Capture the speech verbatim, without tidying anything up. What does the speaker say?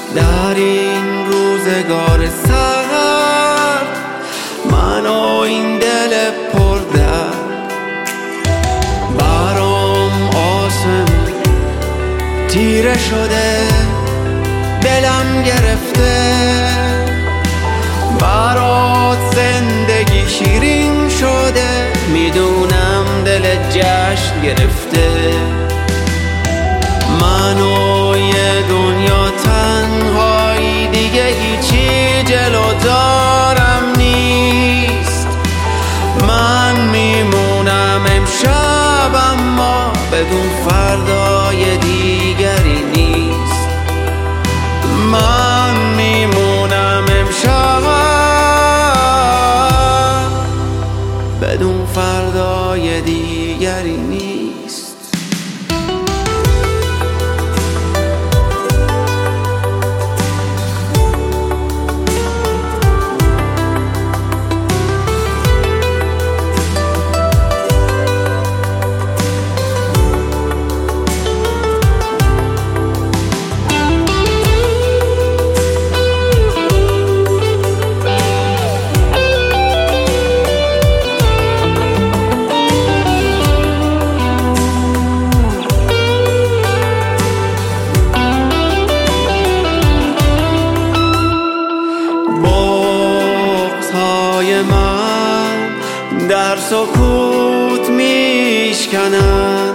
در این روزگار سرد، من و این دل پر درد. برام آسمون تیره شده، دلم گرفته، برات زندگی شیرین شده، میدونم دل جشن گرفته. من و یه دنیا تنهایی، دیگه هیچی جلو دارم نیست. من میمونم امشب، اما بدون فردای دیگری نیست. من میمونم امشب بدون فردای دیگری نیست. من در سکوت میشکنم،